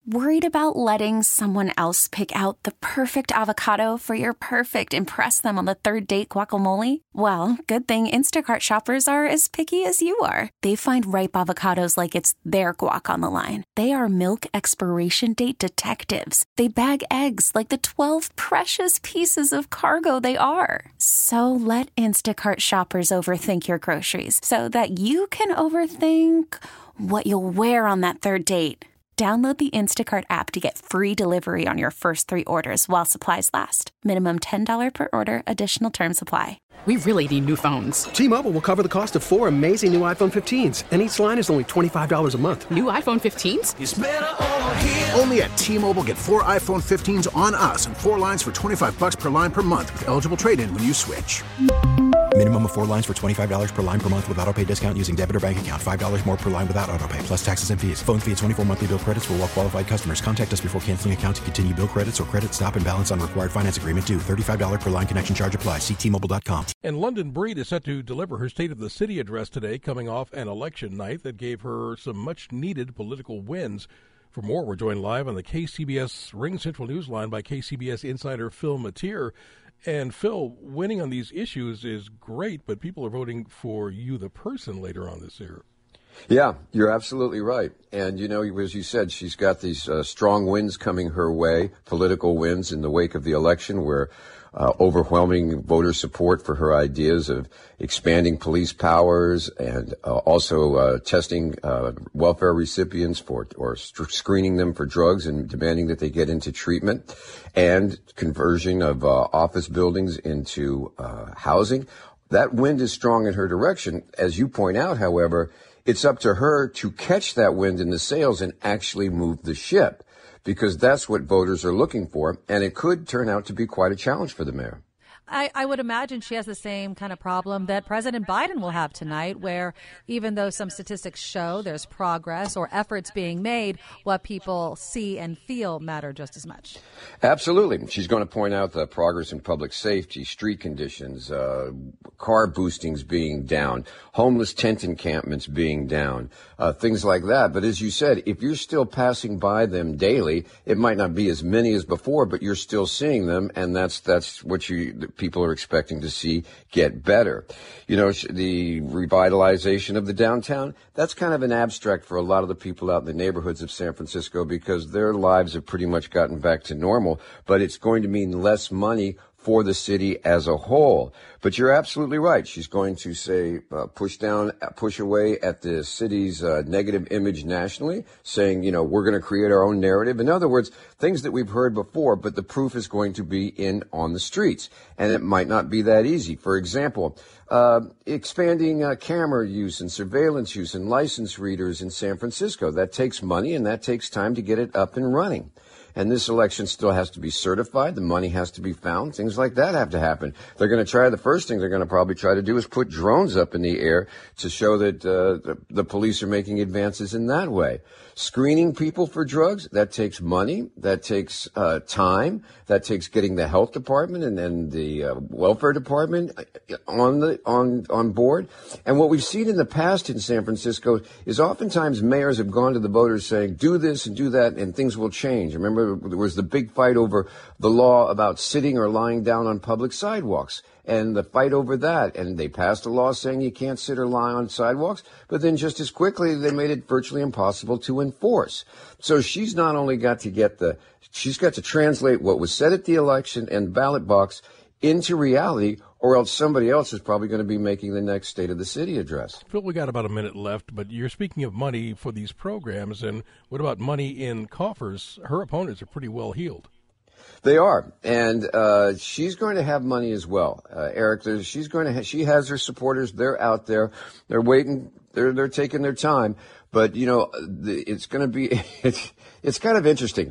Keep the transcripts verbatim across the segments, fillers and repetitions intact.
Worried about letting someone else pick out the perfect avocado for your perfect impress them on the third date guacamole? Well, good thing Instacart shoppers are as picky as you are. They find ripe avocados like it's their guac on the line. They are milk expiration date detectives. They bag eggs like the twelve precious pieces of cargo they are. So let Instacart shoppers overthink your groceries so that you can overthink what you'll wear on that third date. Download the Instacart app to get free delivery on your first three orders while supplies last. Minimum ten dollars per order. Additional terms apply. We really need new phones. T-Mobile will cover the cost of four amazing new iPhone fifteens, and each line is only twenty-five dollars a month. New iPhone fifteens? It's better over here. Only at T-Mobile, get four iPhone fifteens on us and four lines for twenty-five dollars per line per month with eligible trade-in when you switch. Minimum of four lines for twenty-five dollars per line per month with autopay discount using debit or bank account. five dollars more per line without autopay, plus taxes and fees. Phone fee at twenty-four monthly bill credits for well-qualified customers. Contact us before canceling account to continue bill credits or credit stop and balance on required finance agreement due. thirty-five dollars per line connection charge applies. See T Mobile dot com. And London Breed is set to deliver her State of the City address today, coming off an election night that gave her some much-needed political wins. For more, we're joined live on the K C B S Ring Central Newsline by K C B S insider Phil Matier. And Phil, winning on these issues is great, but people are voting for you, the person, later on this year. Yeah, you're absolutely right. And, you know, as you said, she's got these uh, strong wins coming her way, political wins in the wake of the election where uh, overwhelming voter support for her ideas of expanding police powers and uh, also uh, testing uh, welfare recipients for or st- screening them for drugs and demanding that they get into treatment, and conversion of uh, office buildings into uh, housing. That wind is strong in her direction. As you point out, however, it's up to her to catch that wind in the sails and actually move the ship, because that's what voters are looking for, and it could turn out to be quite a challenge for the mayor. I, I would imagine she has the same kind of problem that President Biden will have tonight, where even though some statistics show there's progress or efforts being made, what people see and feel matter just as much. Absolutely. She's going to point out the progress in public safety, street conditions, uh, car boostings being down, homeless tent encampments being down, uh, things like that. But as you said, if you're still passing by them daily, it might not be as many as before, but you're still seeing them, and that's that's what you people are expecting to see get better. You know, the revitalization of the downtown, that's kind of an abstract for a lot of the people out in the neighborhoods of San Francisco because their lives have pretty much gotten back to normal, but it's going to mean less money for the city as a whole. But you're absolutely right. She's going to say, uh, push down, push away at the city's uh, negative image nationally, saying, you know, we're going to create our own narrative. In other words, things that we've heard before, but the proof is going to be in on the streets. And it might not be that easy. For example, uh, expanding uh, camera use and surveillance use and license readers in San Francisco. That takes money and that takes time to get it up and running. And this election still has to be certified. The money has to be found. Things like that have to happen. They're going to try, the first thing they're going to probably try to do is put drones up in the air to show that uh, the, the police are making advances in that way. Screening people for drugs, that takes money. That takes uh, time. That takes getting the health department and then the uh, welfare department on the on on board. And what we've seen in the past in San Francisco is oftentimes mayors have gone to the voters saying, do this and do that, and things will change. Remember, there was the big fight over the law about sitting or lying down on public sidewalks, and the fight over that. And they passed a law saying you can't sit or lie on sidewalks, but then just as quickly they made it virtually impossible to enforce. So she's not only got to get the, she's got to translate what was said at the election and ballot box into reality, or else somebody else is probably going to be making the next State of the City address. Phil, we got about a minute left, but you're speaking of money for these programs, and what about money in coffers? Her opponents are pretty well heeled. They are, and uh, she's going to have money as well, uh, Eric. She's going to. Ha- she has her supporters. They're out there. They're waiting. They're they're taking their time. But you know, the, it's going to be. It's it's kind of interesting.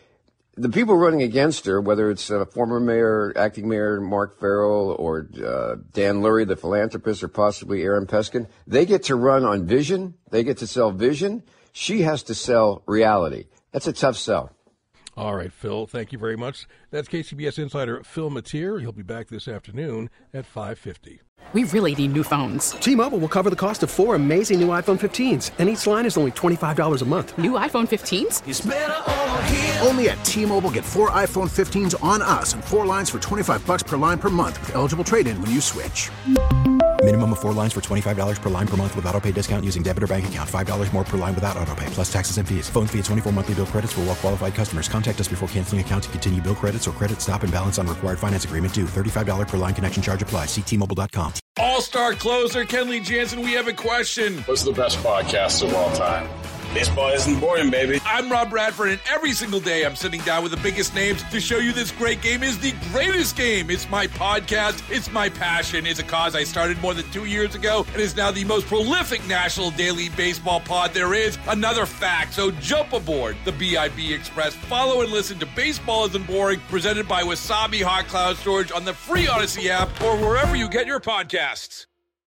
The people running against her, whether it's uh, former mayor, acting mayor Mark Farrell, or uh, Dan Lurie, the philanthropist, or possibly Aaron Peskin, they get to run on vision. They get to sell vision. She has to sell reality. That's a tough sell. All right, Phil, thank you very much. That's K C B S insider Phil Matier. He'll be back this afternoon at five fifty. We really need new phones. T-Mobile will cover the cost of four amazing new iPhone fifteens, and each line is only twenty-five dollars a month. New iPhone fifteens? It's better over here. Only at T-Mobile, get four iPhone fifteens on us and four lines for twenty-five bucks per line per month with eligible trade-in when you switch. Minimum of four lines for twenty-five dollars per line per month with autopay discount using debit or bank account. five dollars more per line without autopay, plus taxes and fees. Phone fee at twenty-four monthly bill credits for well-qualified customers. Contact us before canceling account to continue bill credits or credit stop and balance on required finance agreement due. thirty-five dollars per line connection charge applies. See T Mobile dot com. All-star closer Kenley Jansen, we have a question. What's the best podcast of all time? Baseball isn't boring, baby. I'm Rob Bradford, and every single day I'm sitting down with the biggest names to show you this great game is the greatest game. It's my podcast. It's my passion. It's a cause I started more than two years ago and is now the most prolific national daily baseball pod there is. Another fact. So jump aboard the B I B Express. Follow and listen to Baseball Isn't Boring, presented by Wasabi Hot Cloud Storage on the free Odyssey app or wherever you get your podcasts.